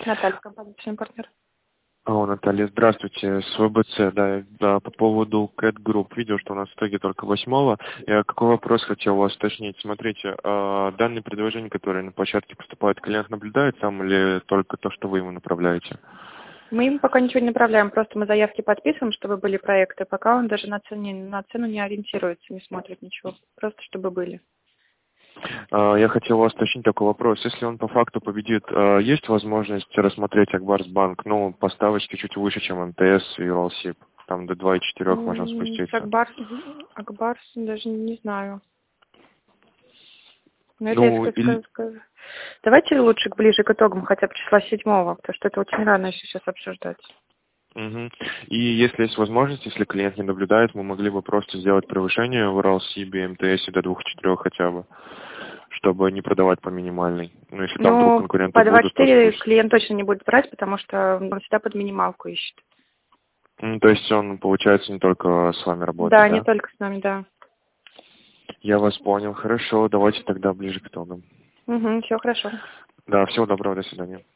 Наталья, компания партнер. Наталья, здравствуйте, с ВБЦ, да, по поводу Cat Group. Видел, что у нас в итоге только 8-го. Я какой вопрос хотел у вас уточнить? Смотрите, данные предложения, которые на площадке поступают, клиент наблюдает там или только то, что вы ему направляете? Мы им пока ничего не направляем, просто мы заявки подписываем, чтобы были проекты, пока он даже на цену не ориентируется, не смотрит ничего, просто чтобы были. Я хотел у вас уточнить такой вопрос. Если он по факту победит, есть возможность рассмотреть Акбарсбанк, по ставочке чуть выше, чем МТС и Уралсиб? Там до 2,4 можно спуститься. Акбарс даже не знаю. Но это давайте лучше ближе к итогам хотя бы числа 7-го, потому что это очень рано еще сейчас обсуждать. Угу. И если есть возможность, если клиент не наблюдает, мы могли бы просто сделать превышение в Уралсибе, МТС до 2,4 хотя бы, чтобы не продавать по минимальной. Если там вдруг конкуренты по будут, то 2,4 спустим. клиент точно не будет брать, потому что он всегда под минималку ищет. То есть он, получается, не только с вами работает, Да, да? не только с нами, да. Я вас понял. Хорошо, давайте тогда ближе к итогам. Все хорошо. Да, всего доброго, до свидания.